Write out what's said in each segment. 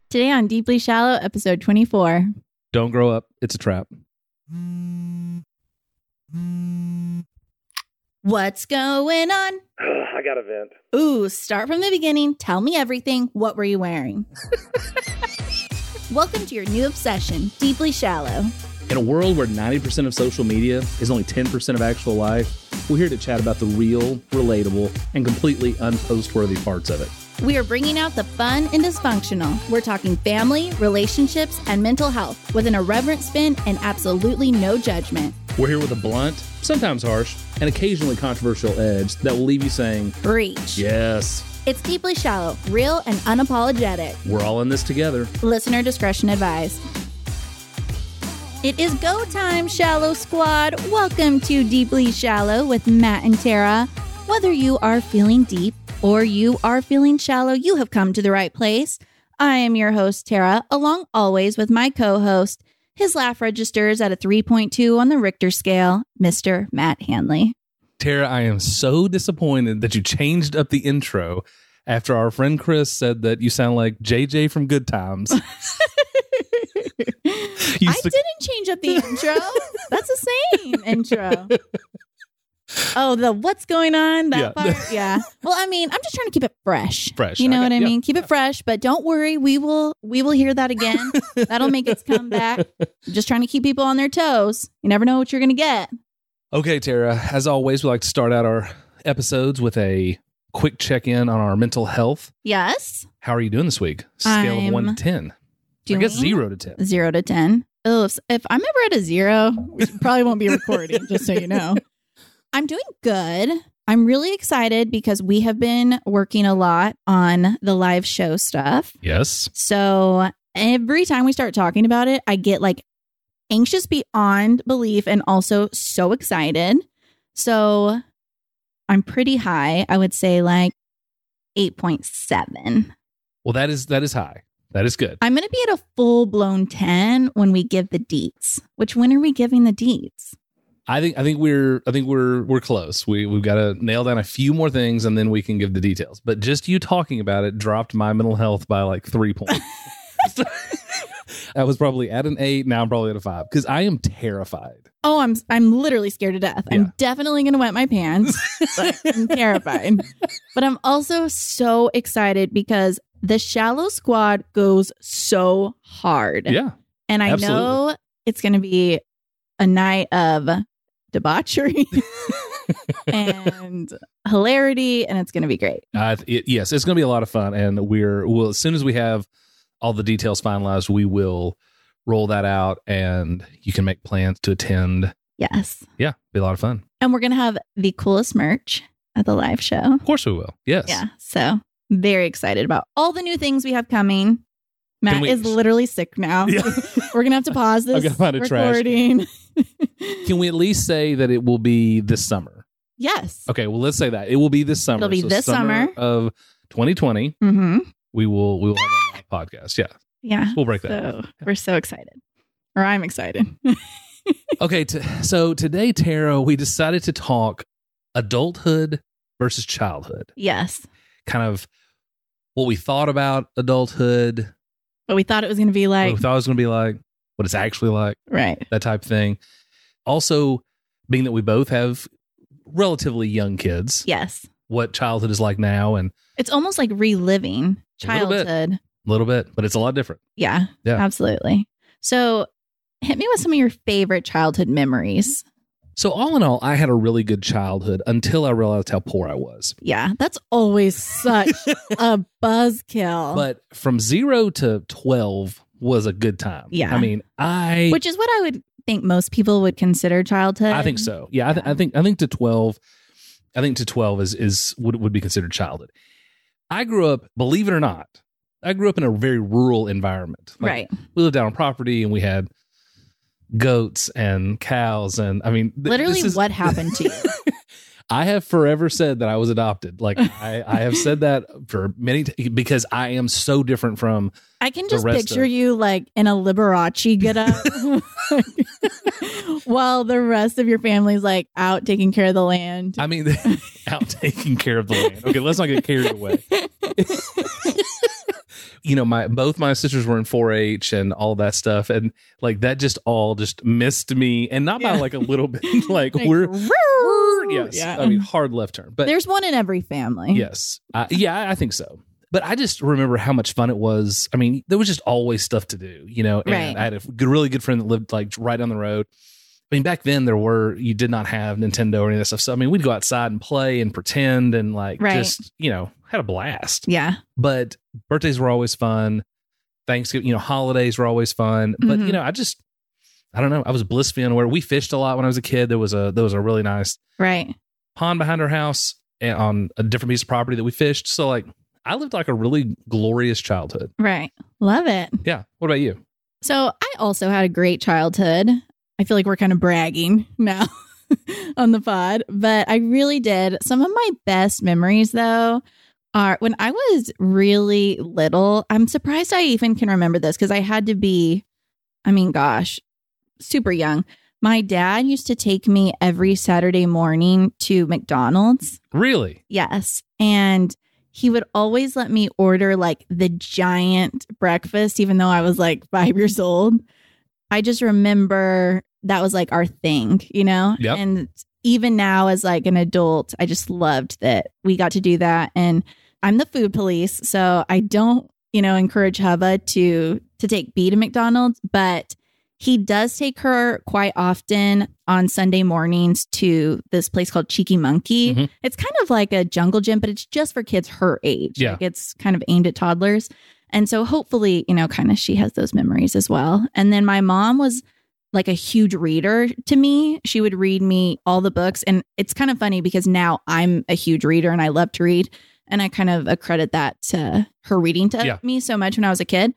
Today on Deeply Shallow, episode 24. Don't grow up. It's a trap. What's going on? I got a vent. Ooh, start from the beginning. Tell me everything. What were you wearing? Welcome to your new obsession, Deeply Shallow. In a world where 90% of social media is only 10% of actual life, we're here to chat about the real, relatable, and completely unpost-worthy parts of it. We are bringing out the fun and dysfunctional. We're talking family, relationships, and mental health with an irreverent spin and absolutely no judgment. We're here with a blunt, sometimes harsh, and occasionally controversial edge that will leave you saying, Preach. yes. It's Deeply Shallow, real and unapologetic. We're all in this together. Listener discretion advised. It is go time, Shallow Squad. Welcome to Deeply Shallow with Matt and Tara. Whether you are feeling deep or you are feeling shallow, you have come to the right place. I am your host, Tara, along always with my co-host. His laugh registers at a 3.2 on the Richter scale, Mr. Matt Hanley. Tara, I am so disappointed that you changed up the intro after our friend Chris said that you sound like JJ from Good Times. I didn't change up the intro. That's the same intro. Oh, the what's going on? That part? Yeah. Well, I mean, I'm just trying to keep it fresh. Fresh. You know what I mean? Keep it fresh, but don't worry. We will hear that again. That'll make its comeback. Just trying to keep people on their toes. You never know what you're going to get. Okay, Tara, as always, we like to start out our episodes with a quick check-in on our mental health. Yes. How are you doing this week? Scale of 1 to 10. I guess 0 to 10. 0 to 10. Oh, if I'm ever at a 0, we probably won't be recording, just so you know. I'm doing good. I'm really excited because we have been working a lot on the live show stuff. Yes. So every time we start talking about it, I get like anxious beyond belief and also so excited. So I'm pretty high. I would say like 8.7. Well, that is high. That is good. I'm going to be at a full-blown 10 when we give the deets. When are we giving the deets? I think we're close. We've got to nail down a few more things and then we can give the details. But just you talking about it dropped my mental health by like 3 points. I was probably at an 8. Now I'm probably at a 5 because I am terrified. Oh, I'm literally scared to death. Yeah. I'm definitely going to wet my pants. But I'm terrified. But I'm also so excited because the Shallow Squad goes so hard. Yeah. And I know it's going to be a night of debauchery and hilarity, and it's going to be great. Yes, it's going to be a lot of fun. And we'll as soon as we have all the details finalized, we will roll that out and you can make plans to attend. Yes. Yeah, be a lot of fun. And we're going to have the coolest merch at the live show. Of course we will. Yes. Yeah. So very excited about all the new things we have coming. Matt is literally sick now. Yeah. We're going to have to pause this recording. Can we at least say that it will be this summer? Yes. Okay, well, let's say that. It will be this summer. It'll be this summer of 2020. Mm-hmm. We will have a podcast. Yeah. Yeah. We'll break that. So we're so excited. Or I'm excited. Okay, so today, Tara, we decided to talk adulthood versus childhood. Yes. Kind of what we thought about adulthood. What we thought it was going to be like. What we thought it was going to be like. What it's actually like. Right. That type of thing. Also, being that we both have relatively young kids. Yes. What childhood is like now. And it's almost like reliving childhood. A little bit, but it's a lot different. Yeah. Absolutely. So hit me with some of your favorite childhood memories. So all in all, I had a really good childhood until I realized how poor I was. Yeah, that's always such a buzzkill. But from 0 to 12 was a good time. Yeah. I mean, which is what I would think most people would consider childhood. I think so. Yeah, I think to 12, is would be considered childhood. I grew up, believe it or not, in a very rural environment. Right. We lived down on property and we had goats and cows, and I mean literally what happened to you? I have forever said that I was adopted. Like I have said that for many because I am so different from I can just picture you like in a Liberace get up while the rest of your family's like out taking care of the land. I mean, out taking care of the land. Okay, let's not get carried away. You know, both my sisters were in 4-H and all that stuff. And like that just all just missed me. And not by like a little bit, like yes. Yeah. I mean, hard left turn. But there's one in every family. yes. I think so. But I just remember how much fun it was. I mean, there was just always stuff to do, you know, and Right. I had a really good friend that lived like right down the road. I mean, back then you did not have Nintendo or any of that stuff. So, I mean, we'd go outside and play and pretend and like Right. just, you know, had a blast. Yeah. But birthdays were always fun. Thanksgiving, you know, holidays were always fun. But, Mhm. you know, I don't know. I was blissfully unaware. We fished a lot when I was a kid. There was a really nice Right. pond behind our house and on a different piece of property that we fished. So, like, I lived like a really glorious childhood. Right. Love it. Yeah. What about you? So I also had a great childhood. I feel like we're kind of bragging now on the pod, but I really did. Some of my best memories, though, are when I was really little. I'm surprised I even can remember this because I had to be, I mean, gosh, super young. My dad used to take me every Saturday morning to McDonald's. Really? Yes. And he would always let me order like the giant breakfast, even though I was like 5 years old. I just remember that was like our thing, you know? Yep. And even now as like an adult, I just loved that we got to do that. And I'm the food police, so I don't, you know, encourage Hubba to take B to McDonald's, but he does take her quite often on Sunday mornings to this place called Cheeky Monkey. Mhm. It's kind of like a jungle gym, but it's just for kids her age. Yeah. Like it's kind of aimed at toddlers. And so hopefully, you know, kind of she has those memories as well. And then my mom was like a huge reader to me. She would read me all the books. And it's kind of funny because now I'm a huge reader and I love to read. And I kind of accredit that to her reading to me so much when I was a kid.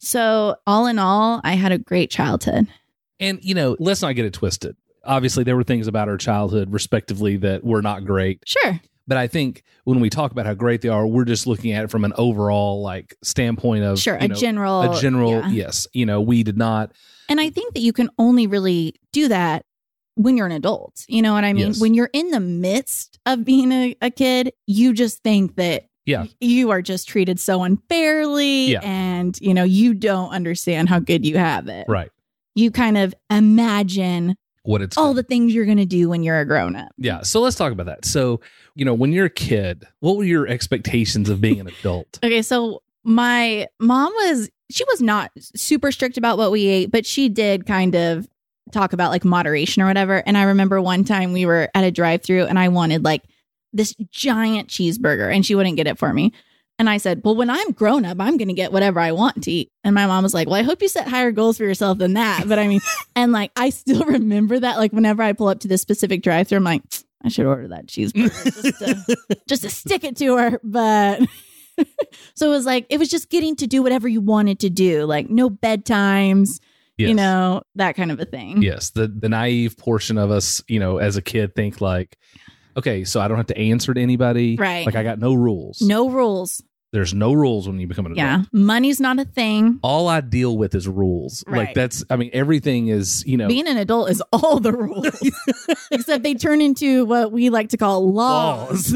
So all in all, I had a great childhood. And, you know, let's not get it twisted. Obviously, there were things about our childhood, respectively, that were not great. Sure. But I think when we talk about how great they are, we're just looking at it from an overall like standpoint of Sure. you know, A general. Yeah. yes. You know, we did not. And I think that you can only really do that when you're an adult. You know what I mean? Yes. When you're in the midst of being a kid, you just think that Yeah. you are just treated so unfairly Yeah. and, you know, you don't understand how good you have it. Right. You kind of imagine What it's all the things you're going to do when you're a grown up. Yeah. So let's talk about that. So, you know, when you're a kid, what were your expectations of being an adult? Okay, so my mom she was not super strict about what we ate, but she did kind of talk about like moderation or whatever. And I remember one time we were at a drive-thru and I wanted like this giant cheeseburger and she wouldn't get it for me. And I said, well, when I'm grown up, I'm going to get whatever I want to eat. And my mom was like, well, I hope you set higher goals for yourself than that. But I mean, and like, I still remember that, like whenever I pull up to this specific drive-thru, I'm like, I should order that cheeseburger just to stick it to her. But so it was like, it was just getting to do whatever you wanted to do, like no bedtimes, Yes. you know, that kind of a thing. Yes. The naive portion of us, you know, as a kid think like, okay, so I don't have to answer to anybody. Right. Like I got no rules. No rules. There's no rules when you become an adult. Yeah. Money's not a thing. All I deal with is rules. Right. Like that's, I mean, everything is, you know. Being an adult is all the rules, except they turn into what we like to call laws.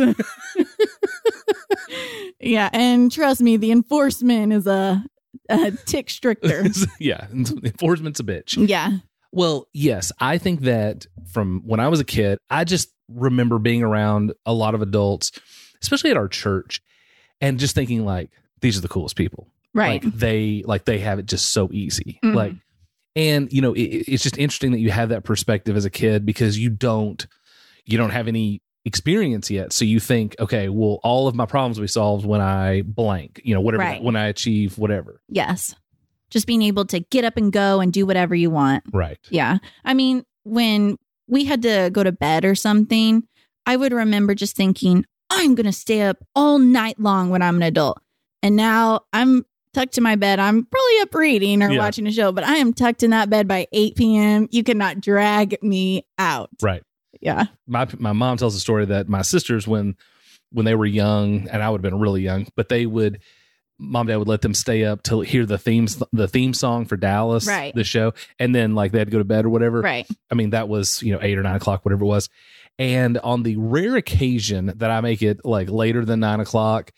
Yeah. And trust me, the enforcement is a tick stricter. Yeah. Enforcement's a bitch. Yeah. Well, yes, I think that from when I was a kid, I just remember being around a lot of adults, especially at our church, and just thinking like, these are the coolest people. Right. Like they have it just so easy. Mhm. Like, and you know, it's just interesting that you have that perspective as a kid because you don't have any experience yet. So you think, okay, well, all of my problems will be solved when I blank, you know, whatever, Right. when I achieve whatever. Yes. Just being able to get up and go and do whatever you want. Right. Yeah. I mean, when we had to go to bed or something, I would remember just thinking, I'm going to stay up all night long when I'm an adult. And now I'm tucked in my bed. I'm probably up reading or watching a show, but I am tucked in that bed by 8 p.m. You cannot drag me out. Right. Yeah. My mom tells a story that my sisters, when they were young, and I would have been really young, but mom and dad would let them stay up to hear the theme song for Dallas, Right. the show, and then like they had to go to bed or whatever. Right. I mean, that was 8 or 9 o'clock, whatever it was. And on the rare occasion that I make it like later than 9 o'clock,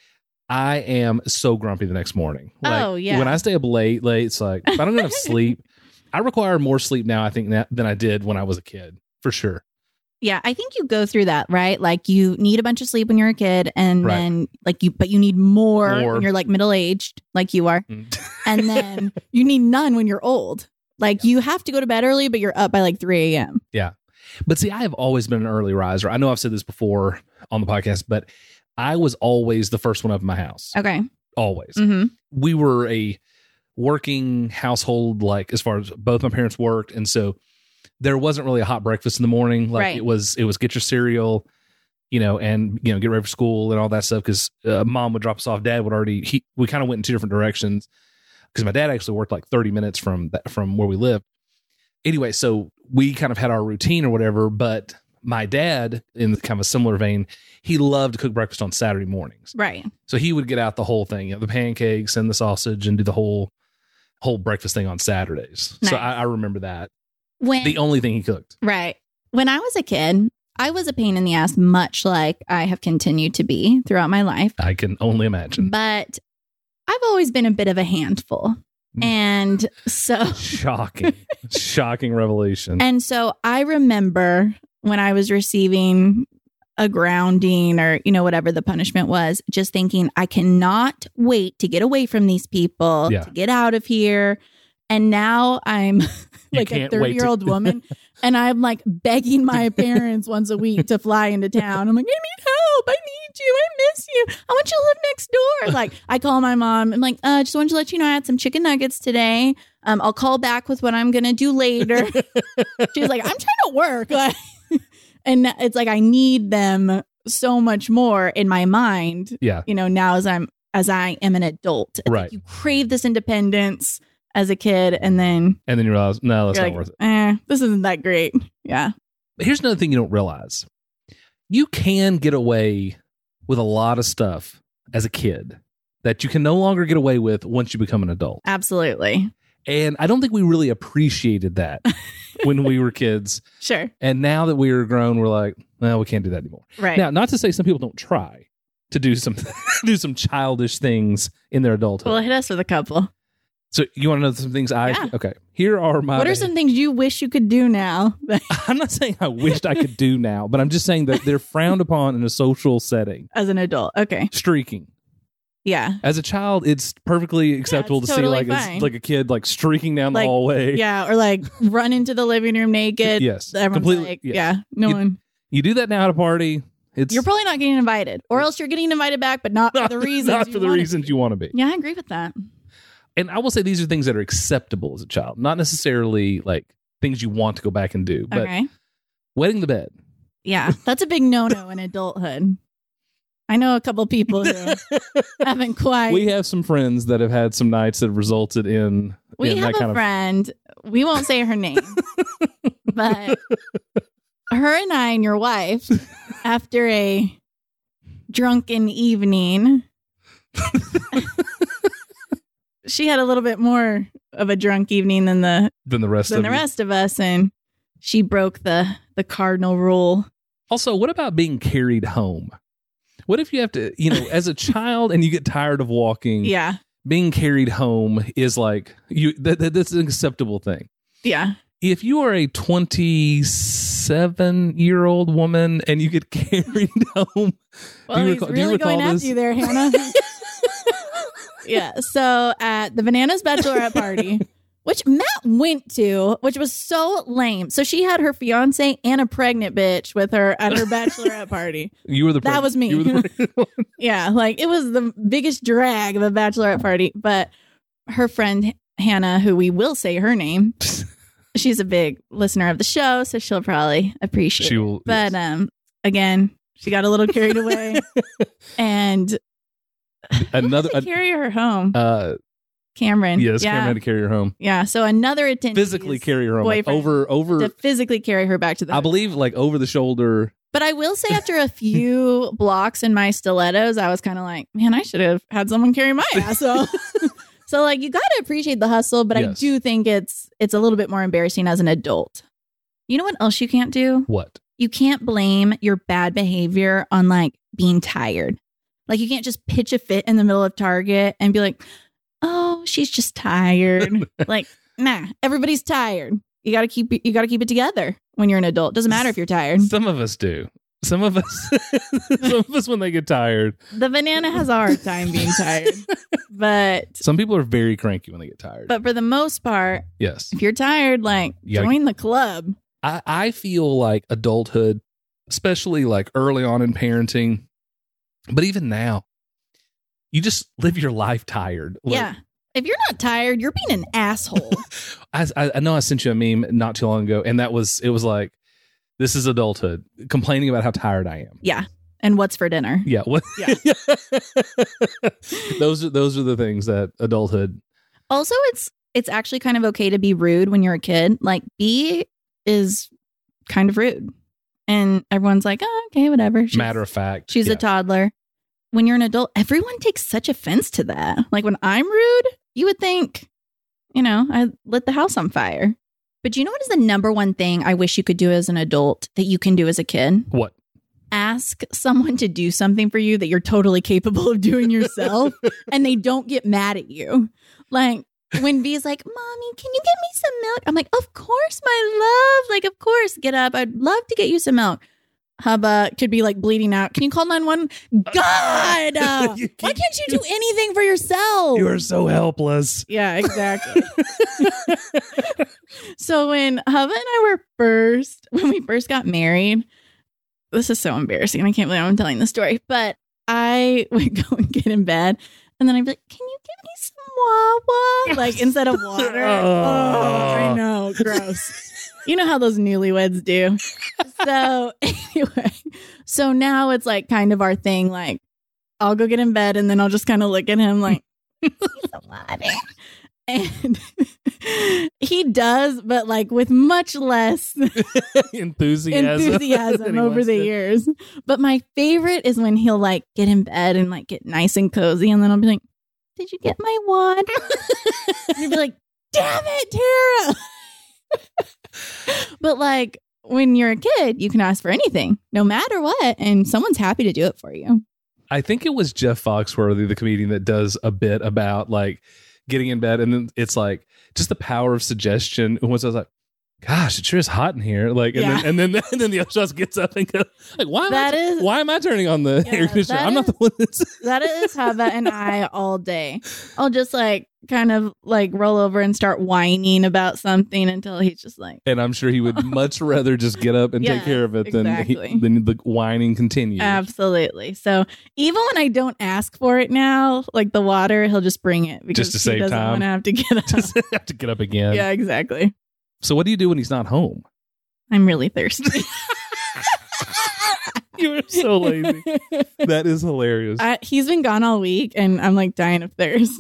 I am so grumpy the next morning. Oh, yeah. When I stay up late, it's like, if I don't get enough sleep, I require more sleep now, I think, than I did when I was a kid, for sure. Yeah, I think you go through that, right? Like you need a bunch of sleep when you're a kid, and Right. then but you need more when you're like middle-aged, like you are. And then you need none when you're old. Like you have to go to bed early, but you're up by like 3 a.m. Yeah. But see, I have always been an early riser. I know I've said this before on the podcast, but I was always the first one up in my house. Okay. Always. Mm-hmm. We were a working household, like as far as both my parents worked. And so there wasn't really a hot breakfast in the morning. Like Right. it was get your cereal, and, get ready for school and all that stuff. Cause mom would drop us off. Dad would we kind of went in two different directions because my dad actually worked like 30 minutes from where we lived. Anyway, so we kind of had our routine or whatever, but my dad, in kind of a similar vein, he loved to cook breakfast on Saturday mornings. Right. So he would get out the whole thing, the pancakes and the sausage, and do the whole breakfast thing on Saturdays. Nice. So I remember that. When The only thing he cooked. Right. When I was a kid, I was a pain in the ass, much like I have continued to be throughout my life. I can only imagine. But I've always been a bit of a handful. And so Shocking revelation. And so I remember when I was receiving a grounding or, whatever the punishment was, just thinking, I cannot wait to get away from these people, Yeah. to get out of here. And now I'm like a can't wait to- 30-year-old woman and I'm like begging my parents once a week to fly into town. I'm like, I need help. I need you. I miss you. I want you to live next door. Like I call my mom. I'm like, just wanted to let you know I had some chicken nuggets today. I'll call back with what I'm going to do later. She's like, I'm trying to work. Like, and it's like, I need them so much more in my mind, Yeah. now as I am an adult. It's Right. like you crave this independence as a kid, and then And then you realize, no, that's you're not like, worth it. this isn't that great. Yeah. But here's another thing you don't realize. You can get away with a lot of stuff as a kid that you can no longer get away with once you become an adult. Absolutely. And I don't think we really appreciated that when we were kids. Sure. And now that we are grown, we're like, well, we can't do that anymore. Right. Now, not to say some people don't try to do some childish things in their adulthood. Well, hit us with a couple. So you want to know some things Yeah. okay. Here are my What are some things you wish you could do now? I'm not saying I wished I could do now, but I'm just saying that they're frowned upon in a social setting. As an adult. Okay. Streaking. Yeah. As a child, it's perfectly acceptable it's to totally see fine. like a kid like streaking down the Like, hallway. Yeah. Or like run into the living room naked. Yes. Everyone's Completely. like, yes. yeah, no one. You do that now at a party. You're probably not getting invited, or else you're getting invited back, but not for the reasons. not you for the wanted reasons to. you want to be. Yeah, I agree with that. And I will say these are things that are acceptable as a child, not necessarily like things you want to go back and do. But Okay. wetting the bed. Yeah, that's a big no-no in adulthood. I know a couple of people who haven't quite. We have some friends that have had some nights that have resulted in We in have that kind a friend. We won't say her name, but her and I and your wife, after a drunken evening, she had a little bit more of a drunk evening than the rest of you. rest of us, and she broke the cardinal rule. Also, what about being carried home? What if you have to, as a child and you get tired of walking? Yeah, Being carried home is like that's an acceptable thing. yeah. If you are a 27-year-old woman and you get carried home, Well, he's really going after you there, Hannah. Yeah. So at the Bananas Bachelorette party, which Matt went to, which was so lame. So she had her fiance and a pregnant bitch with her at her bachelorette party. You were the That was me. You were the pregnant one. Yeah, like it was the biggest drag of a bachelorette party. But her friend Hannah, who we will say her name, she's a big listener of the show, so she'll probably appreciate She will, it. But again, she got a little carried away, and Another to carry her home. Cameron. yes, Yeah. Cameron had to carry her home. Yeah. So another attendee Physically carry her home. Like, boyfriend over to physically carry her back to the I hotel. believe like over the shoulder. But I will say after a few blocks in my stilettos, I was kind of like, man, I should have had someone carry my ass. So like you got to appreciate the hustle, but I Yes. do think it's a little bit more embarrassing as an adult. You know what else you can't do? What? You can't blame your bad behavior on like being tired. Like you can't just pitch a fit in the middle of Target and be like, oh, she's just tired. Like, nah, everybody's tired. You gotta keep it together when you're an adult. Doesn't matter if you're tired. Some of us do. Some of us when they get tired. The banana has a hard time being tired. But some people are very cranky when they get tired. But for the most part, yes. If you're tired, like join the club. I feel like adulthood, especially like early on in parenting, but even now, you just live your life tired. Like, yeah. If you're not tired, you're being an asshole. I know I sent you a meme not too long ago, and it was like, this is adulthood, complaining about how tired I am. Yeah. And what's for dinner? Yeah. Yeah. Those are the things that adulthood. Also, it's actually kind of okay to be rude when you're a kid. Like B is kind of rude. And everyone's like, oh, okay, whatever. Matter of fact. She's a toddler. When you're an adult, everyone takes such offense to that. Like when I'm rude, you would think, I lit the house on fire. But do you know what is the number one thing I wish you could do as an adult that you can do as a kid? What? Ask someone to do something for you that you're totally capable of doing yourself and they don't get mad at you. Like when B's like, Mommy, can you get me some milk? I'm like, of course, my love. Like, of course, get up. I'd love to get you some milk. Hubba could be like bleeding out. Can you call 911? God! Why can't you do anything for yourself? You are so helpless. Yeah, exactly. So when Hubba and I when we first got married, this is so embarrassing. I can't believe I'm telling this story, but I would go and get in bed and then I'd be like, can you give me some Wawa? Like instead of water. Oh, I know. Gross. You know how those newlyweds do. So anyway, so now it's like kind of our thing. Like I'll go get in bed and then I'll just kind of look at him like, and he does, but like with much less enthusiasm over the years. But my favorite is when he'll like get in bed and like get nice and cozy. And then I'll be like, did you get my wad? And he'll be like, damn it, Tara. But like when you're a kid, you can ask for anything, no matter what, and someone's happy to do it for you. I think it was Jeff Foxworthy, the comedian, that does a bit about like getting in bed, and then it's like just the power of suggestion. And once I was like, gosh, it sure is hot in here. Like, and then the other shots gets up and goes, like, why am I turning on the air conditioner? I'm not the one that is Hava and I all day. I'll just like kind of like roll over and start whining about something until he's just like, and I'm sure he would much rather just get up and take care of it than the whining continues. Absolutely. So even when I don't ask for it now, like the water, he'll just bring it because just to save he doesn't want to have to get up. Just have to get up again. Yeah, exactly. So what do you do when he's not home? I'm really thirsty. You are so lazy. That is hilarious. He's been gone all week and I'm like dying of thirst.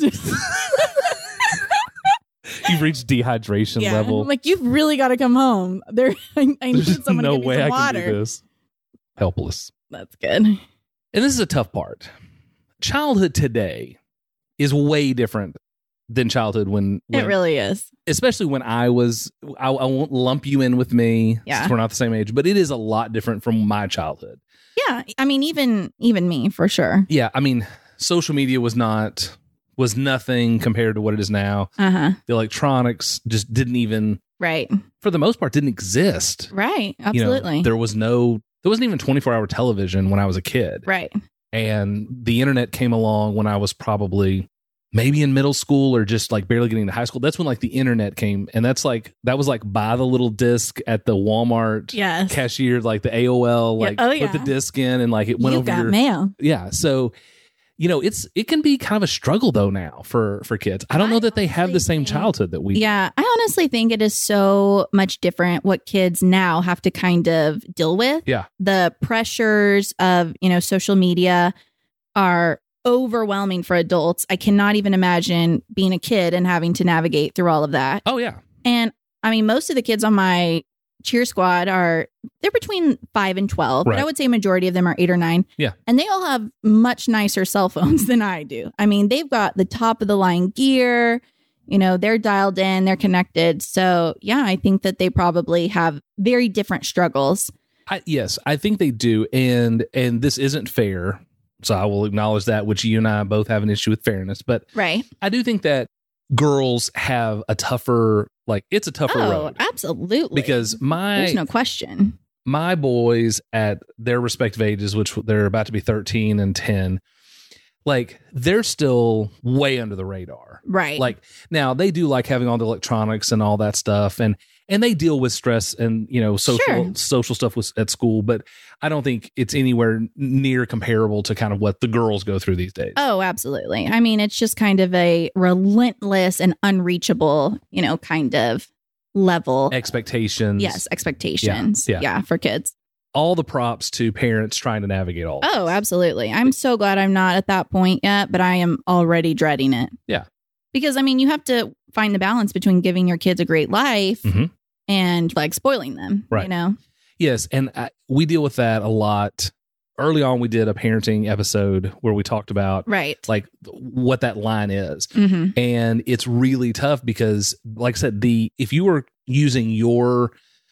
You've reached dehydration level. I'm like, you've really got to come home. I need someone to give me some water. I can do this. Helpless. That's good. And this is a tough part. Childhood today is way different than childhood when it really is. Especially when I won't lump you in with me since we're not the same age, but it is a lot different from my childhood. Yeah. I mean, even me for sure. Yeah. I mean, social media was nothing compared to what it is now. Uh-huh. The electronics just didn't even, right, for the most part, didn't exist. Right. Absolutely. There wasn't even 24-hour television when I was a kid. Right. And the internet came along when I was probably maybe in middle school or just like barely getting to high school. That's when like the internet came, and that was like buy the little disc at the Walmart cashier, like the AOL, like put the disc in and like it went over your mail. Yeah. So, it can be kind of a struggle though now for kids. I don't know that they have the same childhood that we. Yeah. I honestly think it is so much different what kids now have to kind of deal with. Yeah. The pressures of, social media are overwhelming for adults. I cannot even imagine being a kid and having to navigate through all of that. Oh, yeah. And I mean, most of the kids on my cheer squad they're between 5 and 12, but I would say majority of them are 8 or 9. Yeah. And they all have much nicer cell phones than I do. I mean, they've got the top of the line gear, they're dialed in, they're connected. So yeah, I think that they probably have very different struggles. Yes, I think they do. And this isn't fair. So I will acknowledge that, which you and I both have an issue with fairness. But Right. I do think that girls have a tougher, it's a tougher road. Absolutely. Because there's no question. my boys at their respective ages, which they're about to be 13 and 10, they're still way under the radar. Right. Now they do like having all the electronics and all that stuff. And they deal with stress and, social stuff at school, but I don't think it's anywhere near comparable to kind of what the girls go through these days. Oh, absolutely. I mean, it's just kind of a relentless and unreachable, kind of level. Expectations. Yes, expectations. Yeah. Yeah, for kids. All the props to parents trying to navigate all Oh, absolutely. I'm so glad I'm not at that point yet, but I am already dreading it. Yeah. Because, you have to find the balance between giving your kids a great life Mhm. and spoiling them, Right. Yes, and we deal with that a lot. Early on, we did a parenting episode where we talked about Right. what that line is. Mm-hmm. And it's really tough because, like I said, if you were using your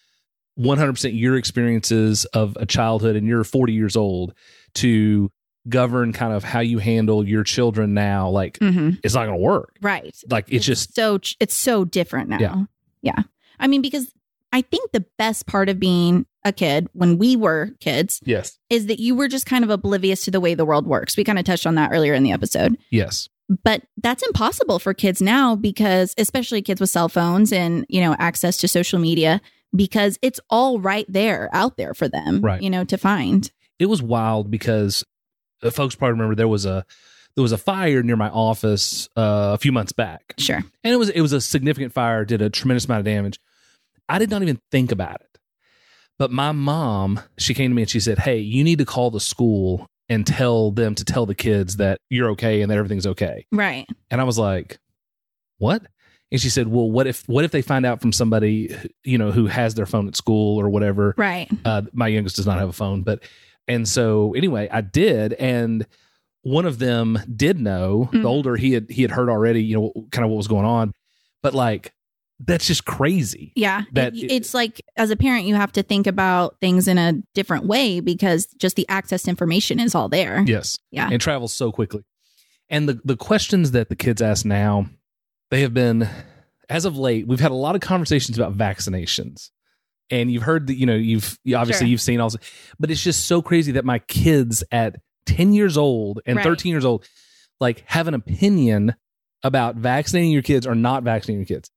100% your experiences of a childhood and you're 40 years old to govern kind of how you handle your children now, Mm-hmm. it's not going to work. Right. It's just it's so different now. Yeah. Because I think the best part of being a kid when we were kids yes, is that you were just kind of oblivious to the way the world works. We kind of touched on that earlier in the episode. yes, But that's impossible for kids now because especially kids with cell phones and, access to social media, because it's all right there out there for them, Right. To find. it was wild because folks probably remember there was a fire near my office a few months back. Sure. And it was a significant fire, did a tremendous amount of damage. I did not even think about it. But my mom, she came to me and she said, "Hey, you need to call the school and tell them to tell the kids that you're okay and that everything's okay." Right. And I was like, "What?" And she said, "Well, what if they find out from somebody, who has their phone at school or whatever?" Right. My youngest does not have a phone, and so anyway, I did, and one of them did know. Mm. The older he had heard already, kind of what was going on, but that's just crazy. Yeah. That It's as a parent, you have to think about things in a different way because just the access to information is all there. Yes. Yeah. And travels so quickly. And the questions that the kids ask now, they have been, as of late, we've had a lot of conversations about vaccinations. And you've heard that, you've obviously Sure. you've seen also, but it's just so crazy that my kids at 10 years old and Right. 13 years old, have an opinion about vaccinating your kids or not vaccinating your kids.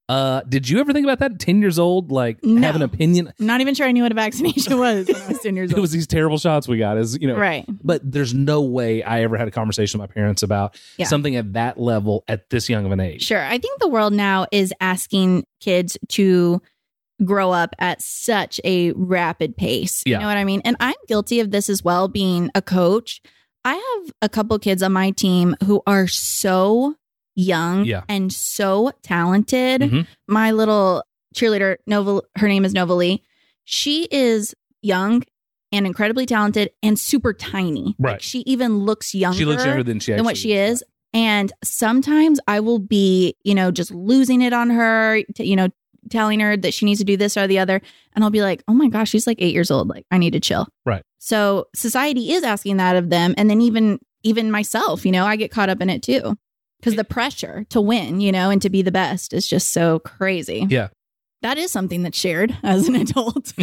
Did you ever think about that at 10 years old? No. Have an opinion? I'm not even sure I knew what a vaccination was when I was 10 years old. It was these terrible shots we got, Right. But there's no way I ever had a conversation with my parents about Yeah. something at that level at this young of an age. Sure. I think the world now is asking kids to grow up at such a rapid pace. Yeah. You know what I mean? And I'm guilty of this as well, being a coach. I have a couple kids on my team who are so young Yeah. and so talented. Mhm. My little cheerleader, her name is Nova Lee. She is young and incredibly talented and super tiny. Right. She even looks younger. She looks younger than she than what actually she is. And sometimes I will be, just losing it on her, telling her that she needs to do this or the other. And I'll be like, oh my gosh, she's 8 years old. I need to chill. Right. So society is asking that of them. And then even myself, I get caught up in it too. Because the pressure to win, and to be the best is just so crazy. Yeah. That is something that's shared as an adult.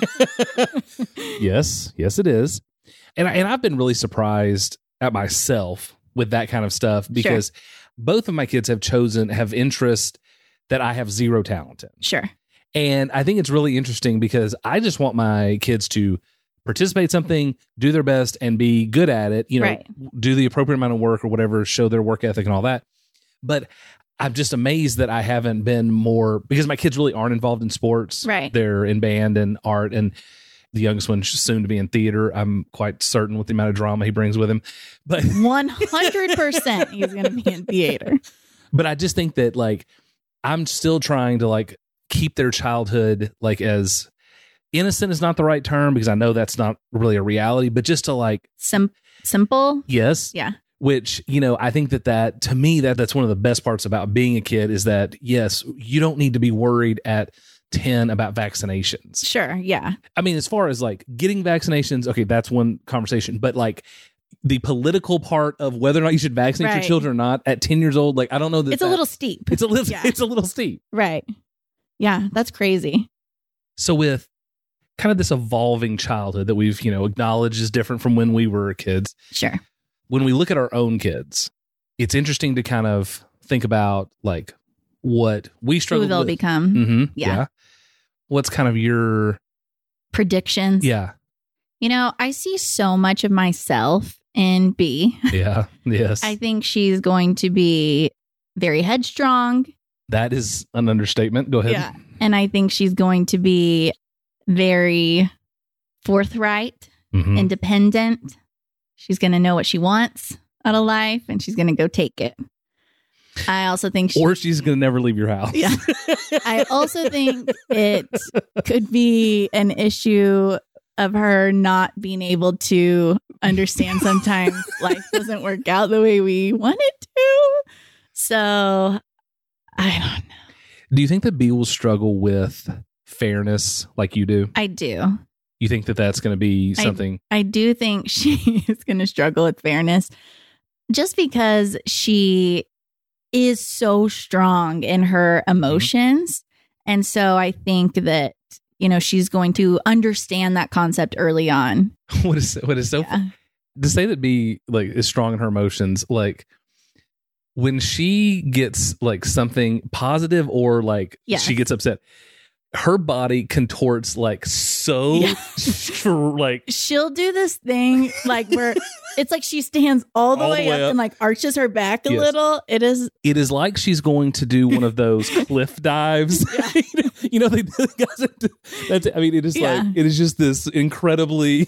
Yes, it is. And I've been really surprised at myself with that kind of stuff because both of my kids have interest that I have zero talent in. Sure. And I think it's really interesting because I just want my kids to participate in something, do their best, and be good at it, Right. do the appropriate amount of work or whatever, show their work ethic and all that. But I'm just amazed that I haven't been more, because my kids really aren't involved in sports. Right. They're in band and art, and the youngest one's soon to be in theater. I'm quite certain with the amount of drama he brings with him. But 100% he's going to be in theater. But I just think that I'm still trying to keep their childhood as innocent is not the right term because I know that's not really a reality, but just to Simple. yes. Yeah. Which, I think that to me, that's one of the best parts about being a kid is that, yes, you don't need to be worried at 10 about vaccinations. Sure. Yeah. I mean, as far as getting vaccinations, okay, that's one conversation, but the political part of whether or not you should vaccinate your children or not at 10 years old. Like, I don't know that it's a little steep. It's a little steep. Right. Yeah, that's crazy. So with kind of this evolving childhood that we've, acknowledged is different from when we were kids. Sure. When we look at our own kids, it's interesting to kind of think about like what we struggle with. Who they'll become. Mm-hmm. Yeah. What's kind of your predictions? Yeah. I see so much of myself in B. Yeah. Yes. I think she's going to be very headstrong. That is an understatement. Go ahead. Yeah. And I think she's going to be very forthright, independent. She's going to know what she wants out of life and she's going to go take it. I also think she's going to never leave your house. Yeah. I also think it could be an issue of her not being able to understand sometimes life doesn't work out the way we want it to. So I don't know. Do you think that B will struggle with fairness like you do? I do. You think that that's going to be something? I do think she is going to struggle with fairness just because she is so strong in her emotions. And so I think that, she's going to understand that concept early on. What is so fun? To say that B like is strong in her emotions, like when she gets like something positive or like she gets upset, her body contorts like so like she'll do this thing like where it's like she stands all the way up and like arches her back a little. It is like she's going to do one of those cliff dives. They guys that's I mean it is like it is just this incredibly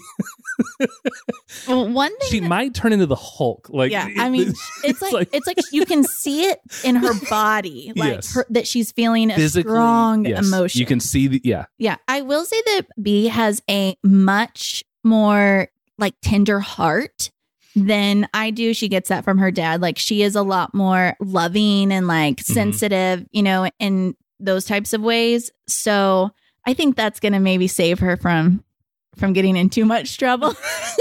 well, one thing she might turn into the Hulk. Like I mean it's like you can see it in her body like that she's feeling a strong emotion. You can see yeah. I will say that B has a much more like tender heart than I do. She gets that from her dad. Like she is a lot more loving and like sensitive, in those types of ways. So I think that's going to maybe save her from getting in too much trouble.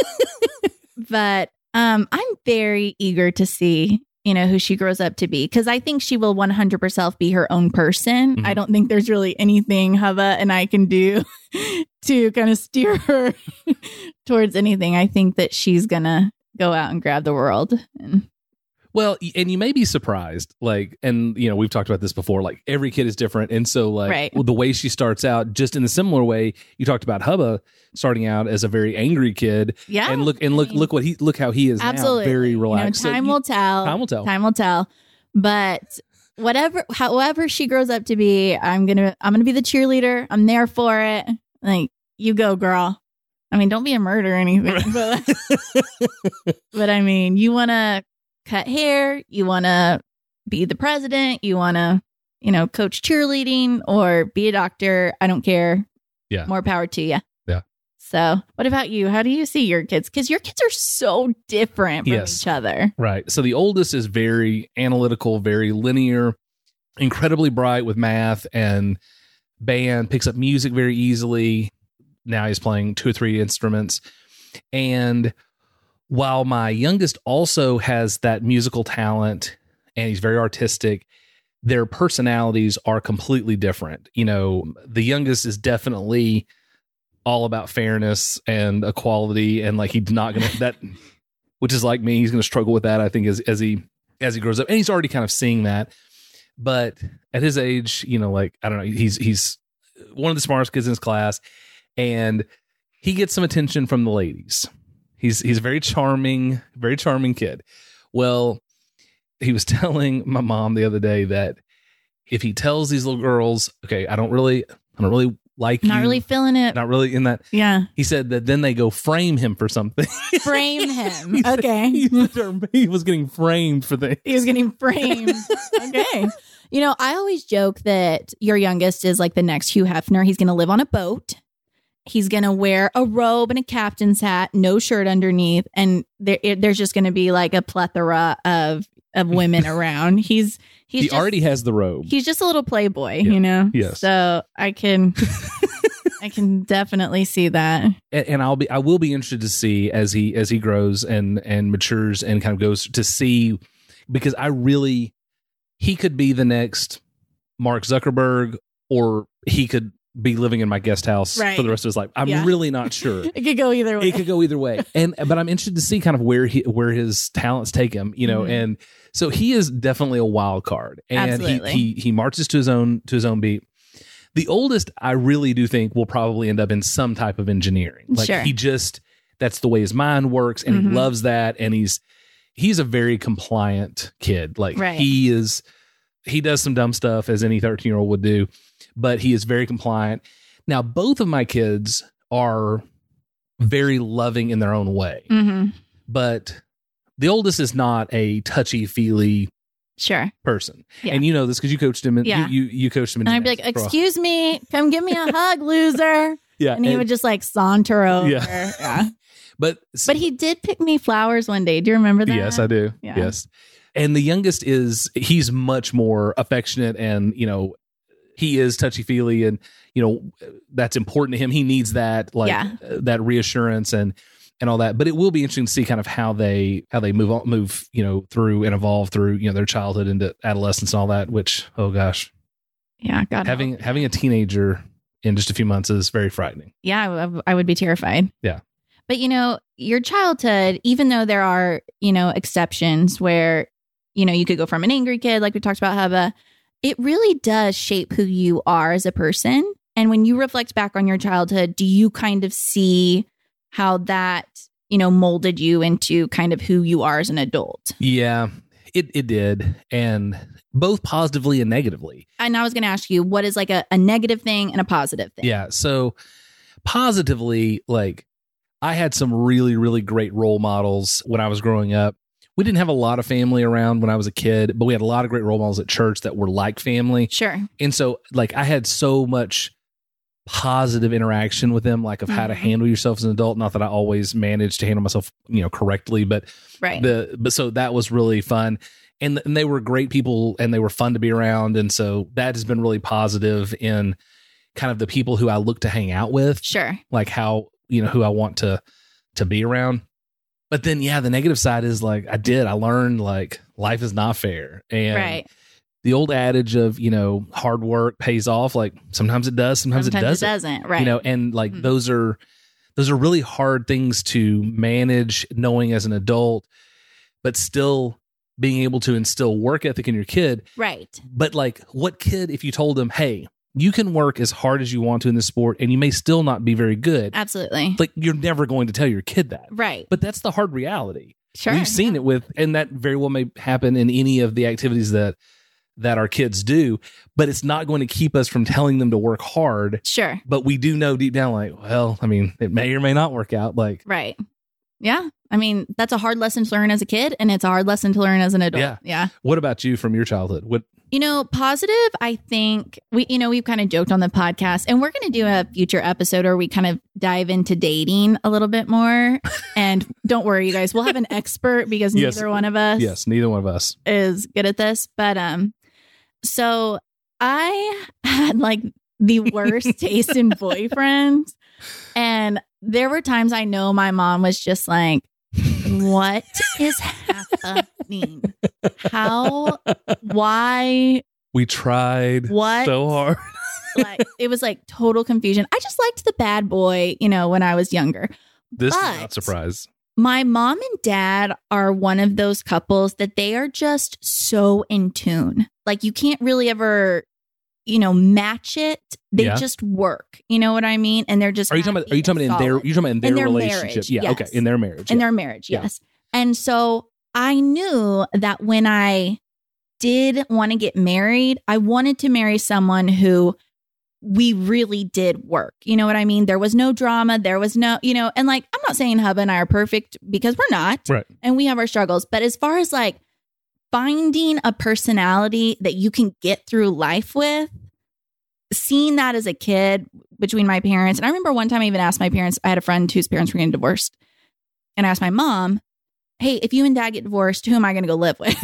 But I'm very eager to see, who she grows up to be, because I think she will 100% be her own person. I don't think there's really anything Hubba and I can do to kind of steer her towards anything. I think that she's going to go out and grab the world. Well, and you may be surprised, like, and we've talked about this before, like every kid is different. And so like the way she starts out, just in a similar way, you talked about Hubba starting out as a very angry kid. Yeah. And look how he is absolutely now, very relaxed. Time will tell. Time will tell. But however she grows up to be, I'm going to be the cheerleader. I'm there for it. Like, you go, girl. I mean, don't be a murderer or anything, but I mean, you want to cut hair, you want to be the president, you want to, coach cheerleading or be a doctor. I don't care. Yeah. More power to you. Yeah. So what about you? How do you see your kids? Because your kids are so different from each other. Right. So the oldest is very analytical, very linear, incredibly bright with math and band, picks up music very easily. Now he's playing 2 or 3 instruments. And while my youngest also has that musical talent and he's very artistic, their personalities are completely different. The youngest is definitely all about fairness and equality, and like he's not going to that, which is like me. He's going to struggle with that, I think, as he grows up, and he's already kind of seeing that. But at his age, like I don't know, he's one of the smartest kids in his class. And he gets some attention from the ladies. He's a very charming kid. Well, he was telling my mom the other day that if he tells these little girls, okay, I don't really like you. Not really feeling it. Not really in that. Yeah. He said that then they go frame him for something. Frame him. Okay. He was getting framed for things. He was getting framed. Okay. I always joke that your youngest is like the next Hugh Hefner. He's going to live on a boat. He's going to wear a robe and a captain's hat, no shirt underneath. And there's just going to be like a plethora of women around. He already has the robe. He's just a little playboy, Yes. So I can I can definitely see that. And I will be interested to see as he grows and matures and kind of goes to see, because he could be the next Mark Zuckerberg, or he could be living in my guest house for the rest of his life. I'm really not sure. It could go either way. But I'm interested to see kind of where his talents take him, and so he is definitely a wild card, and he marches to his own beat. The oldest, I really do think, will probably end up in some type of engineering. Like that's the way his mind works, and he loves that, and he's a very compliant kid. Like he does some dumb stuff as any 13-year-old would do, but he is very compliant. Now, both of my kids are very loving in their own way, but the oldest is not a touchy-feely person. Yeah. And you know this because you coached him. You coached him. And I'd be like, excuse me, come give me a hug, loser. Yeah. And he would just like saunter over. Yeah. But he did pick me flowers one day. Do you remember that? Yes, I do. Yeah. Yes. And the youngest he's much more affectionate, and, he is touchy-feely, and, that's important to him. He needs that, that reassurance and all that. But it will be interesting to see kind of how they move, through and evolve through, their childhood into adolescence and all that, which, oh gosh. Yeah. God. Having a teenager in just a few months is very frightening. Yeah. I would be terrified. Yeah. But, your childhood, even though there are, exceptions where, you could go from an angry kid, like we talked about, Hubba, it really does shape who you are as a person. And when you reflect back on your childhood, do you kind of see how that, molded you into kind of who you are as an adult? Yeah, it did. And both positively and negatively. And I was going to ask you, what is like a negative thing and a positive thing? Yeah. So positively, like, I had some really, really great role models when I was growing up. We didn't have a lot of family around when I was a kid, but we had a lot of great role models at church that were like family. Sure. And so, like, I had so much positive interaction with them, like of how to handle yourself as an adult. Not that I always managed to handle myself, correctly, but so that was really fun. And they were great people, and they were fun to be around. And so that has been really positive in kind of the people who I look to hang out with. Sure. Like how, who I want to be around. But then, the negative side is like, I learned like life is not fair. And the old adage of, hard work pays off. Like sometimes it does, sometimes it doesn't. Right. And like those are really hard things to manage, knowing as an adult, but still being able to instill work ethic in your kid. Right. But like, what kid, if you told them, hey, you can work as hard as you want to in this sport and you may still not be very good. Absolutely. Like, you're never going to tell your kid that. Right. But that's the hard reality. Sure. We've seen it and that very well may happen in any of the activities that our kids do, but it's not going to keep us from telling them to work hard. Sure. But we do know deep down, like, well, I mean, it may or may not work out. Like, right. Yeah. I mean, that's a hard lesson to learn as a kid, and it's a hard lesson to learn as an adult. Yeah. What about you from your childhood? Positive, I think we've kind of joked on the podcast, and we're going to do a future episode where we kind of dive into dating a little bit more. And don't worry, you guys, we'll have an expert because neither one of us is good at this. But, so I had like the worst taste in boyfriends. And there were times I know my mom was just like, what is happening? Why? We tried so hard. Like, it was like total confusion. I just liked the bad boy, when I was younger. This is not surprise. My mom and dad are one of those couples that they are just so in tune. Like, you can't really ever, match it. They just work. You know what I mean? And they're just. Are you talking about in their relationship? Marriage, yeah. Yes. Okay. In their marriage. In their marriage. Yes. And so I knew that when I did want to get married, I wanted to marry someone who we really did work. You know what I mean? There was no drama. There was no, and like, I'm not saying Hubba and I are perfect because we're not. Right. And we have our struggles. But as far as like finding a personality that you can get through life with, seeing that as a kid between my parents. And I remember one time I even asked my parents, I had a friend whose parents were getting divorced. And I asked my mom, hey, if you and dad get divorced, who am I going to go live with?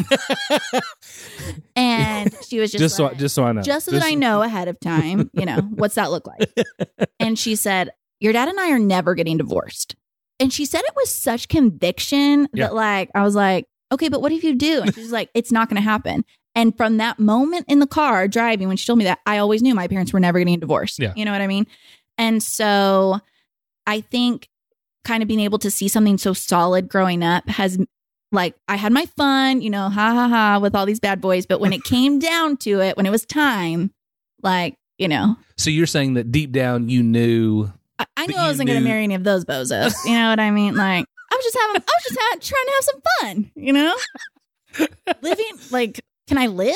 And she was just like, just so I know. Just so that I know ahead of time, what's that look like? And she said, your dad and I are never getting divorced. And she said it with such conviction that like, I was like, okay, but what if you do? And she's like, it's not going to happen. And from that moment in the car driving, when she told me that, I always knew my parents were never getting divorced. Yeah. You know what I mean? And so I think kind of being able to see something so solid growing up has, like, I had my fun, ha ha ha with all these bad boys. But when it came down to it, when it was time, like, So you're saying that deep down you knew. I knew I wasn't going to marry any of those bozos. You know what I mean? Like, I was just trying to have some fun, living, like, can I live?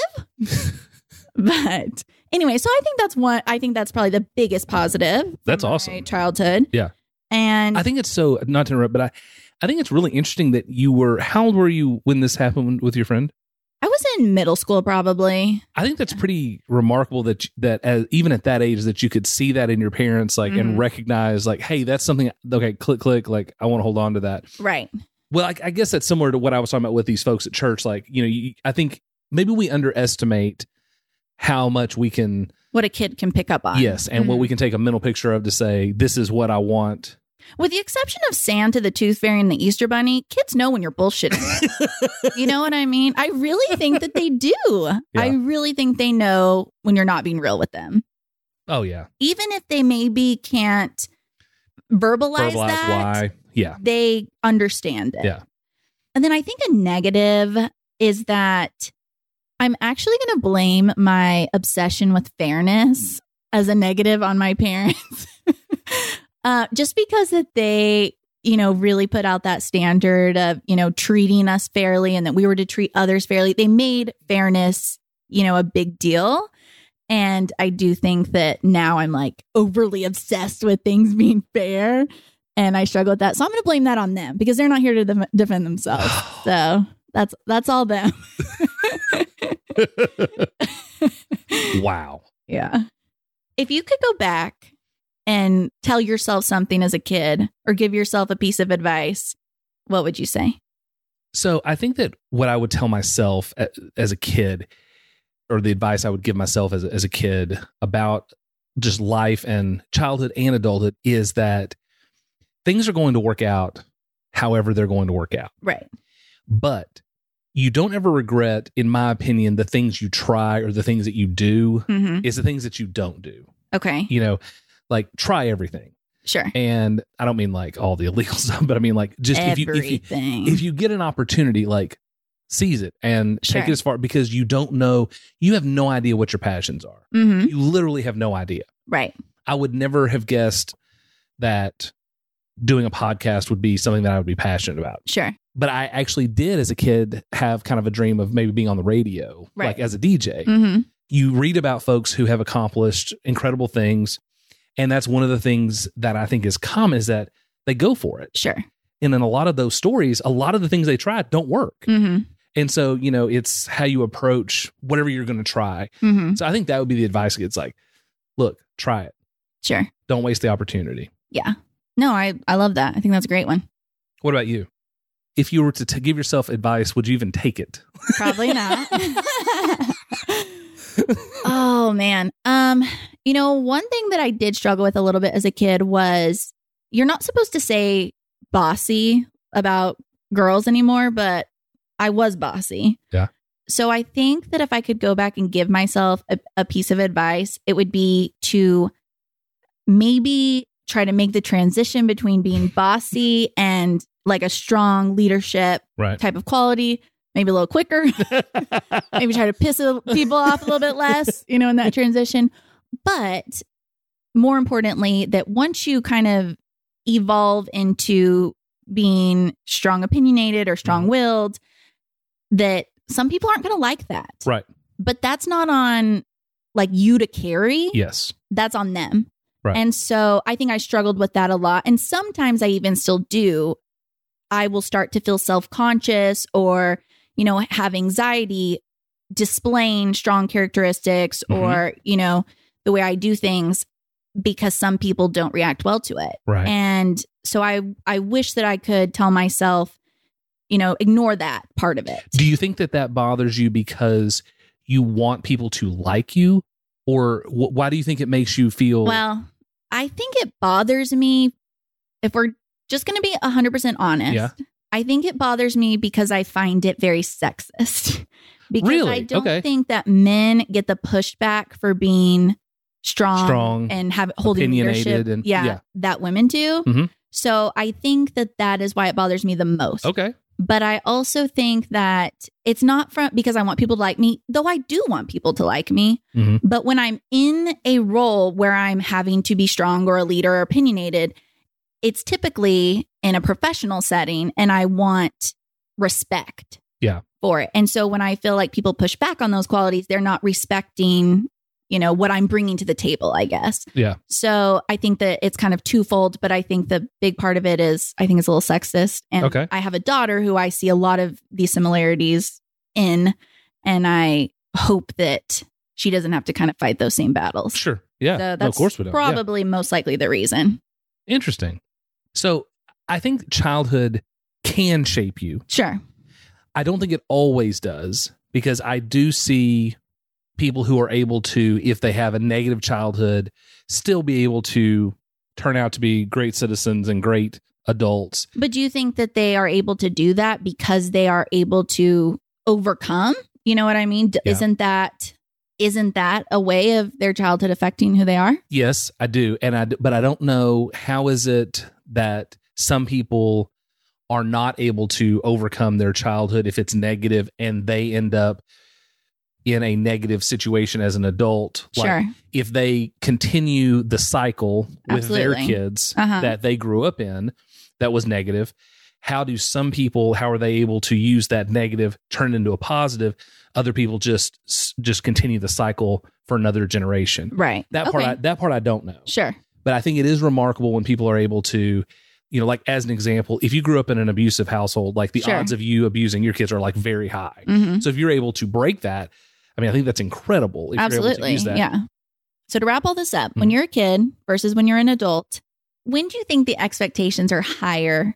But anyway, so I think that's probably the biggest positive. That's from my awesome. Childhood. Yeah. And I think it's so, not to interrupt, but I think it's really interesting that how old were you when this happened with your friend? I was in middle school, probably. I think that's pretty remarkable that even at that age that you could see that in your parents, like, and recognize, like, hey, that's something. Okay, click, like, I want to hold on to that. Right. Well, I guess that's similar to what I was talking about with these folks at church. Like, I think maybe we underestimate how much what a kid can pick up on. Yes, and what we can take a mental picture of to say, this is what I want. With the exception of Santa, the Tooth Fairy, and the Easter Bunny, kids know when you're bullshitting. You know what I mean? I really think that they do. Yeah. I really think they know when you're not being real with them. Oh, yeah. Even if they maybe can't verbalize that, why. Yeah. They understand it. Yeah. And then I think a negative is that I'm actually going to blame my obsession with fairness as a negative on my parents. Just because that they, really put out that standard of, treating us fairly and that we were to treat others fairly. They made fairness, a big deal. And I do think that now I'm like overly obsessed with things being fair. And I struggle with that. So I'm going to blame that on them because they're not here to defend themselves. So that's all them. Wow. Yeah. If you could go back and tell yourself something as a kid or give yourself a piece of advice, what would you say? So I think that what I would tell myself as a kid, or the advice I would give myself as a kid about just life and childhood and adulthood, is that things are going to work out however they're going to work out. Right. But you don't ever regret, in my opinion, the things you try or the things that you do. Is the things that you don't do. Okay. Like, try everything. Sure. And I don't mean like all the illegal stuff, but I mean like just if you get an opportunity, like, seize it and take it as far, because you don't know, you have no idea what your passions are. You literally have no idea. Right. I would never have guessed that doing a podcast would be something that I would be passionate about. Sure. But I actually did, as a kid, have kind of a dream of maybe being on the radio, like as a DJ. You read about folks who have accomplished incredible things. And that's one of the things that I think is common, is that they go for it. Sure. And in a lot of those stories, a lot of the things they tried don't work. And so, it's how you approach whatever you're going to try. So I think that would be the advice. It's like, look, try it. Sure. Don't waste the opportunity. Yeah. No, I love that. I think that's a great one. What about you? If you were to give yourself advice, would you even take it? Probably not. Oh, man. One thing that I did struggle with a little bit as a kid was, you're not supposed to say bossy about girls anymore, but I was bossy. Yeah. So I think that if I could go back and give myself a piece of advice, it would be to maybe try to make the transition between being bossy and like a strong leadership type of quality, maybe a little quicker, maybe try to piss people off a little bit less, in that transition. But more importantly, that once you kind of evolve into being strong opinionated or strong willed, that some people aren't going to like that. Right. But that's not on like you to carry. Yes. That's on them. Right. And so I think I struggled with that a lot. And sometimes I even still do. I will start to feel self-conscious or, have anxiety displaying strong characteristics or, the way I do things, because some people don't react well to it. Right. And so I wish that I could tell myself, ignore that part of it. Do you think that bothers you because you want people to like you, or why do you think it makes you feel? Well, I think it bothers me, if we're just going to be 100% honest. Yeah. I think it bothers me because I find it very sexist. Because Really? I don't Okay. think that men get the pushback for being strong and holding leadership. Opinionated and that women do. Mhm. So I think that is why it bothers me the most. Okay. But I also think that it's not because I want people to like me, though I do want people to like me. Mhm. But when I'm in a role where I'm having to be strong or a leader or opinionated, it's typically in a professional setting, and I want respect for it. And so when I feel like people push back on those qualities, they're not respecting, what I'm bringing to the table, I guess. Yeah. So I think that it's kind of twofold, but I think the big part of it is I think it's a little sexist. And Okay. I have a daughter who I see a lot of these similarities in, and I hope that she doesn't have to kind of fight those same battles. Sure. Yeah. So No, that's of course we don't. Yeah. probably most likely the reason. Interesting. So I think childhood can shape you. Sure. I don't think it always does, because I do see people who are able to, if they have a negative childhood, still be able to turn out to be great citizens and great adults. But do you think that they are able to do that because they are able to overcome? You know what I mean? Yeah. Isn't that a way of their childhood affecting who they are? Yes, I do. But I don't know, how is it that some people are not able to overcome their childhood if it's negative, and they end up in a negative situation as an adult? Sure. Like, if they continue the cycle with their Absolutely. kids Uh-huh. that they grew up in that was negative, how are they able to use that negative, turn it into a positive? Other people just continue the cycle for another generation. Right. That part I don't know. Sure. But I think it is remarkable when people are able to, like, as an example, if you grew up in an abusive household, like, the Sure. odds of you abusing your kids are like very high. Mhm. So if you're able to break that, I mean, I think that's incredible. If You're able to Absolutely. use that. Yeah. So to wrap all this up, when you're a kid versus when you're an adult, when do you think the expectations are higher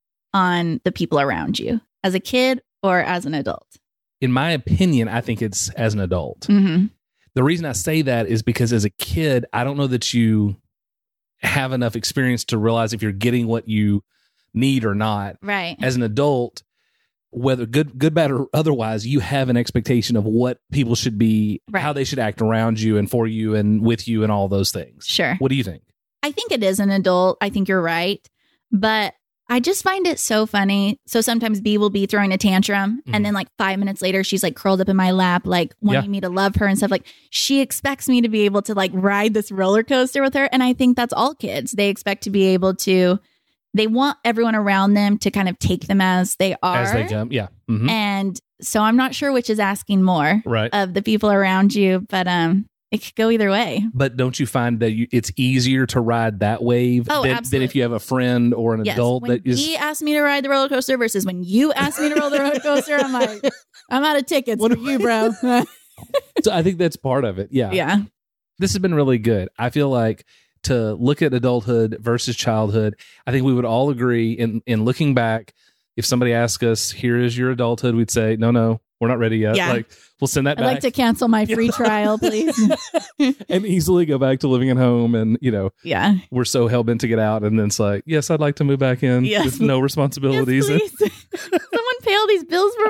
on the people around you, as a kid or as an adult? In my opinion, I think it's as an adult. Mm-hmm. The reason I say that is because as a kid, I don't know that you have enough experience to realize if you're getting what you need or not. Right. As an adult, whether good, bad, or otherwise, you have an expectation of what people should be, Right. how they should act around you and for you and with you and all those things. Sure. What do you think? I think it is an adult. I think you're right. But I just find it so funny. So sometimes B will be throwing a tantrum, Mhm. and then like 5 minutes later, she's like curled up in my lap, like wanting me to love her and stuff. Like, she expects me to be able to like ride this roller coaster with her. And I think that's all kids. They expect to be able to, they want everyone around them to kind of take them as they are. As they come, yeah. Mhm. And so I'm not sure which is asking more Right. of the people around you, but it could go either way. But don't you find that it's easier to ride that wave Oh, than absolutely. if you have a friend or an Yes, adult when that is? he asked me to ride the roller coaster versus when you asked me to roll the roller coaster, I'm like, I'm out of tickets for you, bro. So I think that's part of it. Yeah. Yeah. This has been really good. I feel like to look at adulthood versus childhood, I think we would all agree in looking back, if somebody asked us, here is your adulthood, we'd say, no, we're not ready yet. Yeah. Like, we'll send that I'd back like to cancel my free trial, please. and easily go back to living at home. And, Yeah. we're so hell bent to get out. And then it's like, yes, I'd like to move back in Yes. with no Yes, responsibilities. please. Someone pay all these bills for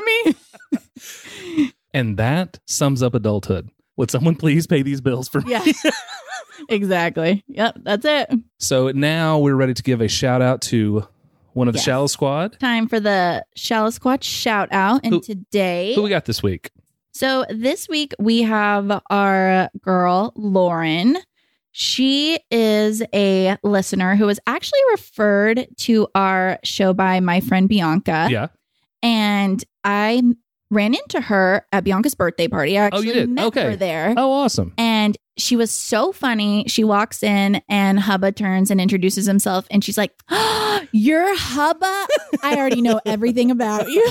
me. And that sums up adulthood. Would someone please pay these bills for me? Yeah. Exactly. Yep. That's it. So now we're ready to give a shout out to one of the Yes. Shallow Squad. Time for the Shallow Squad shout out. And today, Who we got this week? so this week we have our girl, Lauren. She is a listener who was actually referred to our show by my friend Bianca. Yeah. And I ran into her at Bianca's birthday party. I actually you did? met Okay. her there. Oh, awesome. And she was so funny. She walks in and Hubba turns and introduces himself. And she's like, oh, you're Hubba? I already know everything about you.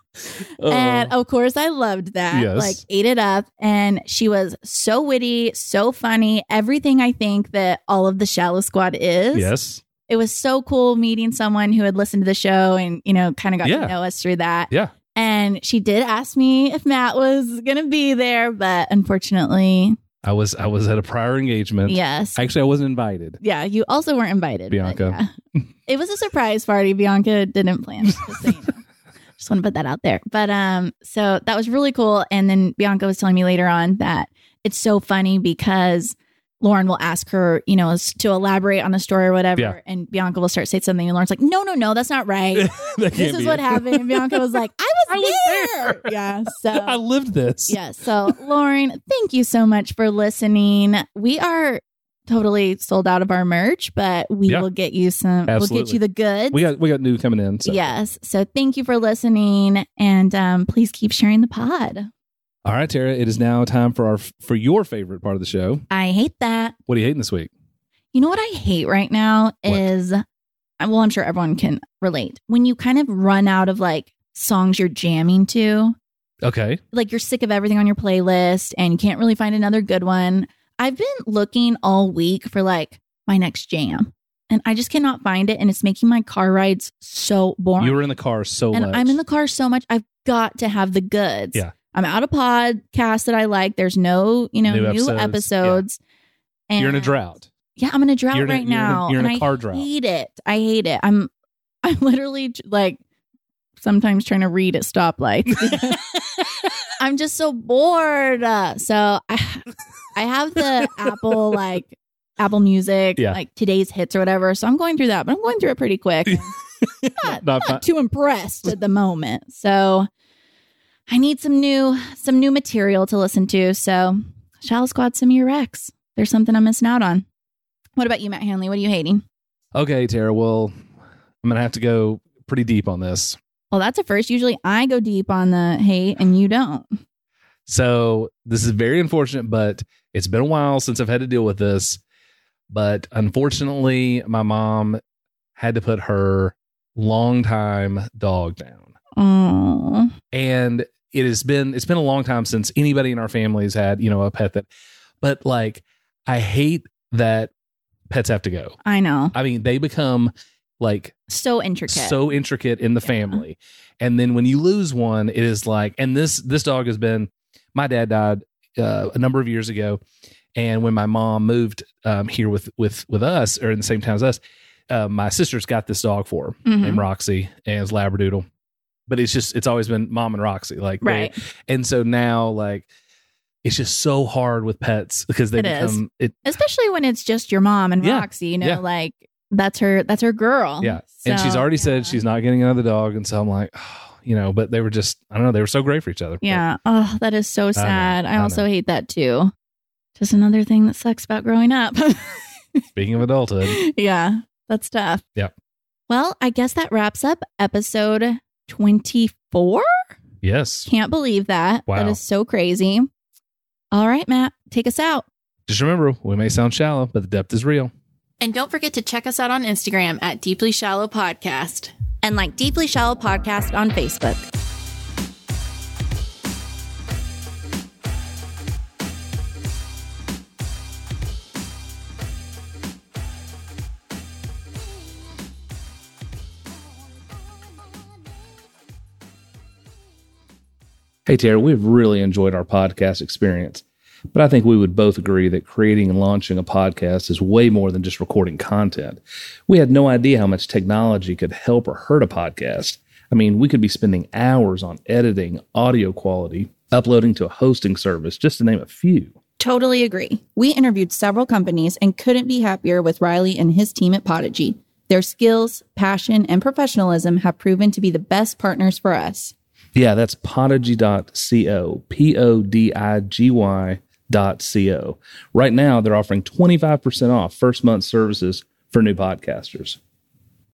And of course, I loved that. Yes. Like, ate it up. And she was so witty, so funny. Everything I think that all of the Shallow Squad is. Yes. it was so cool meeting someone who had listened to the show and, kind of got to know us through that. Yeah. And she did ask me if Matt was going to be there, but unfortunately... I was at a prior engagement. Yes. Actually, I wasn't invited. Yeah, you also weren't invited. Bianca. Yeah. It was a surprise party. Bianca didn't plan. Just so you know. Just want to put that out there. But so that was really cool. And then Bianca was telling me later on that it's so funny because Lauren will ask her, to elaborate on the story or whatever. Yeah. And Bianca will start saying something. And Lauren's like, no, that's not right. This is what happened. And Bianca was like, I was there. Yeah. So I lived this. Yeah. So Lauren, thank you so much for listening. We are totally sold out of our merch, but we will get you some. Absolutely. We'll get you the goods. We got new coming in. So. Yes. So thank you for listening, and please keep sharing the pod. All right, Tara. It is now time for your favorite part of the show. I hate that. What are you hating this week? You know what I hate right now is, well, I'm sure everyone can relate, when you kind of run out of like songs you're jamming to. Okay. Like you're sick of everything on your playlist and you can't really find another good one. I've been looking all week for like my next jam, and I just cannot find it. And it's making my car rides so boring. You were in the car so much. And I'm in the car so much. I've got to have the goods. Yeah. I'm out of podcasts that I like. There's no, new episodes. Yeah. And you're in a drought. Yeah, I'm in a drought right now. You're in a car drought. I hate it. I'm literally like sometimes trying to read at stoplights. I'm just so bored. So I have the Apple Music, like today's hits or whatever. So I'm going through that, but I'm going through it pretty quick. Not too impressed at the moment. So I need some new material to listen to. So Shallow Squad, send me your Rex. There's something I'm missing out on. What about you, Matt Hanley? What are you hating? Okay, Tara. Well, I'm going to have to go pretty deep on this. Well, that's a first. Usually I go deep on the hate and you don't. So this is very unfortunate, but it's been a while since I've had to deal with this. But unfortunately, my mom had to put her longtime dog down. Aww. And it's been a long time since anybody in our family has had, a pet but like, I hate that pets have to go. I know. I mean, they become like so intricate in the family. And then when you lose one, it is like, and this dog has been, my dad died a number of years ago. And when my mom moved here with us, or in the same town as us, my sister's got this dog for her named Roxy, and it's Labradoodle. But it's always been Mom and Roxy. Like, right. And so now, like, it's just so hard with pets because they become it, especially when it's just your mom and Roxy, like that's her girl. Yeah. So, and she's already said she's not getting another dog. And so I'm like, but they were just, I don't know, they were so great for each other. Yeah. Oh, that is so sad. I also hate that too. Just another thing that sucks about growing up. Speaking of adulthood. Yeah. That's tough. Yeah. Well, I guess that wraps up episode 24. Yes. Can't believe that. Wow. That is so crazy. All right, Matt, take us out. Just remember, we may sound shallow, but the depth is real. And don't forget to check us out on Instagram at Deeply Shallow Podcast. And like Deeply Shallow Podcast on Facebook. Hey, Tara, we've really enjoyed our podcast experience, but I think we would both agree that creating and launching a podcast is way more than just recording content. We had no idea how much technology could help or hurt a podcast. I mean, we could be spending hours on editing, audio quality, uploading to a hosting service, just to name a few. Totally agree. We interviewed several companies and couldn't be happier with Riley and his team at Podigy. Their skills, passion, and professionalism have proven to be the best partners for us. Yeah, that's Podigy.co, Podigy.co. Right now, they're offering 25% off first month services for new podcasters.